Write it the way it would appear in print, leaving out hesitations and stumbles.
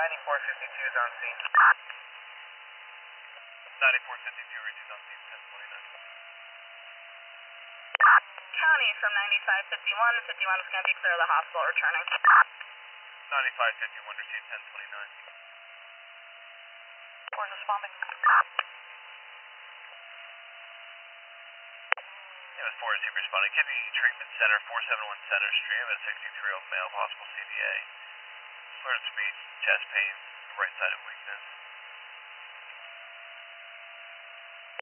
9452 is on scene. 9452 reaches on scene 1029. County from 9551. 51 is going to be clear of the hospital returning. 9551 received 1029. Where's responding? It was 4 receiver responding. Kidney Treatment Center, 471 Center Street. I'm a 63-year-old male, possible CVA. Slurred speech, chest pain, right side of weakness.